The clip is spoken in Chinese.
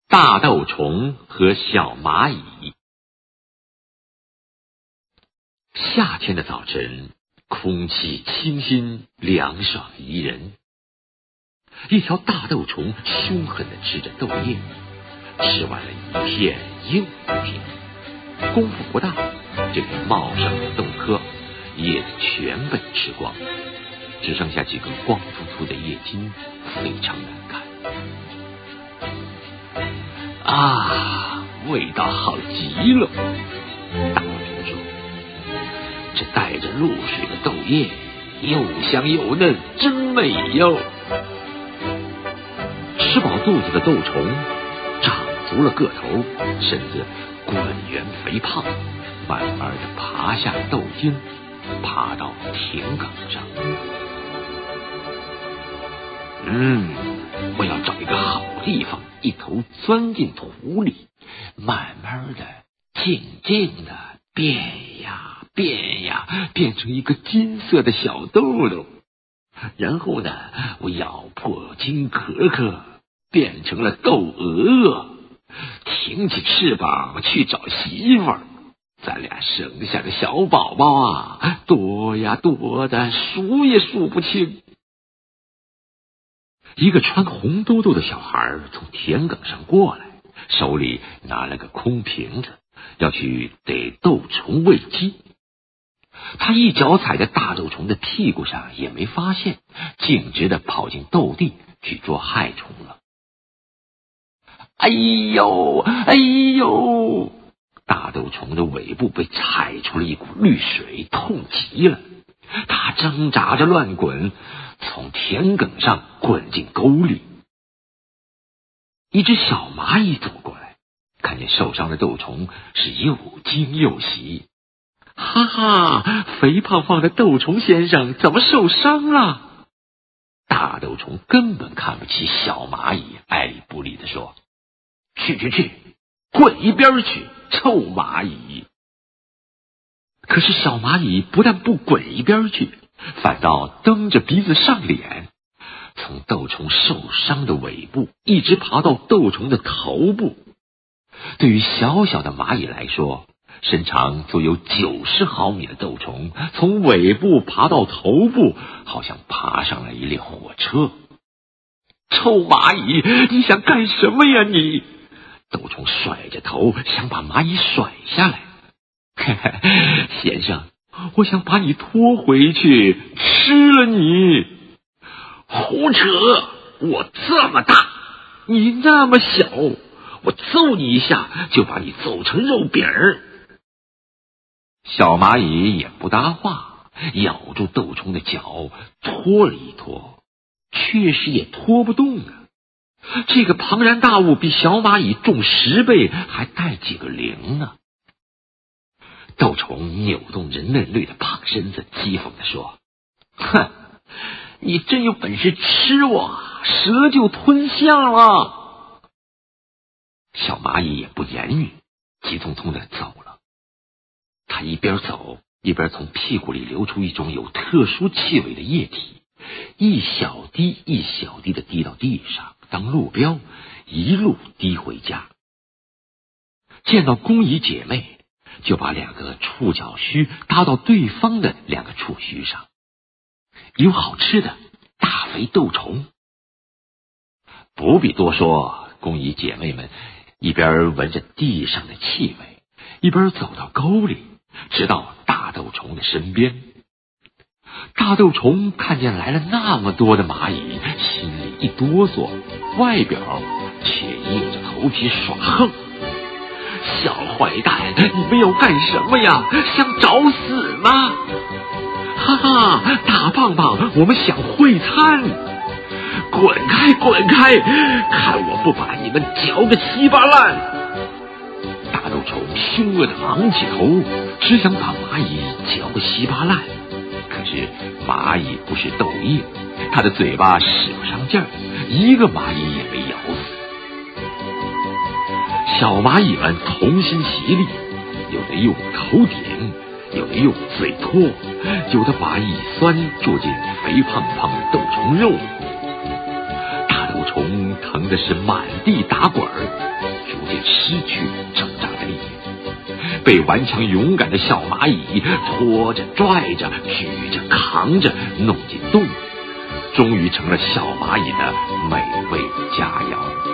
大豆虫和小蚂蚁。夏天的早晨，空气清新凉爽宜人。一条大豆虫凶狠地吃着豆叶，吃完了一片又一片，功夫不大，这片茂盛的豆壳叶子全被吃光，只剩下几个光秃秃的叶茎，非常难看。啊，味道好极了！大豆虫说：“这带着露水的豆叶，又香又嫩，真美哟！”吃饱肚子的豆虫长足了个头，身子滚圆肥胖，慢慢地爬下豆茎，爬到田埂上。我要找一个好地方，一头钻进土里，慢慢的、静静的变呀变呀，变成一个金色的小豆豆。然后呢，我咬破金壳壳，变成了豆鹅，挺起翅膀去找媳妇儿。咱俩生下的小宝宝啊，多呀多的，数也数不清。一个穿红兜兜的小孩从田埂上过来，手里拿了个空瓶子，要去逮豆虫喂鸡。他一脚踩在大豆虫的屁股上，也没发现，径直地跑进豆地去捉害虫了。哎呦哎呦！大豆虫的尾部被踩出了一股绿水，痛极了。它挣扎着乱滚，从田埂上滚进沟里。一只小蚂蚁走过来，看见受伤的豆虫，是又惊又喜。哈哈，肥胖胖的豆虫先生怎么受伤了？大豆虫根本看不起小蚂蚁，爱理不理地说：“去，滚一边去，臭蚂蚁！”可是小蚂蚁不但不滚一边去，反倒蹬着鼻子上脸，从豆虫受伤的尾部一直爬到豆虫的头部。对于小小的蚂蚁来说，身长足有90毫米的豆虫从尾部爬到头部，好像爬上了一列火车。臭蚂蚁，你想干什么呀你？豆虫甩着头想把蚂蚁甩下来。先生，我想把你拖回去，吃了你。胡扯！我这么大，你那么小，我揍你一下就把你揍成肉饼儿。小蚂蚁也不搭话，咬住豆虫的脚，拖了一拖，确实也拖不动啊。这个庞然大物比小蚂蚁重10倍，还带几个零呢。豆虫扭动着嫩绿的胖身子，讥讽地说：“哼，你真有本事吃我，蛇就吞象了。”小蚂蚁也不言语，急匆匆地走了。他一边走，一边从屁股里流出一种有特殊气味的液体，一小滴一小滴地滴到地上当路标，一路滴回家。见到工蚁姐妹，就把2个触角须搭到对方的2个触须上。有好吃的大肥豆虫。不必多说，工蚁姐妹们一边闻着地上的气味，一边走到沟里，直到大豆虫的身边。大豆虫看见来了那么多的蚂蚁，心里一哆嗦，外表却硬着头皮耍横。小坏蛋，你们要干什么呀？想找死吗？哈哈，大棒棒，我们想会餐。滚开，滚开！看我不把你们嚼个稀巴烂！大豆虫凶恶地昂起头，只想把蚂蚁嚼个稀巴烂。可是蚂蚁不是豆叶，它的嘴巴使不上劲儿，一个蚂蚁也没咬死。小蚂蚁们同心协力，有的用头点，有的用嘴拖，有的把蚁酸注进肥胖胖的豆虫肉。大豆虫腾的是满地打滚，逐渐失去挣扎的力量，被顽强勇敢的小蚂蚁拖着、拽着、举着、扛着弄进肚里，终于成了小蚂蚁的美味佳肴。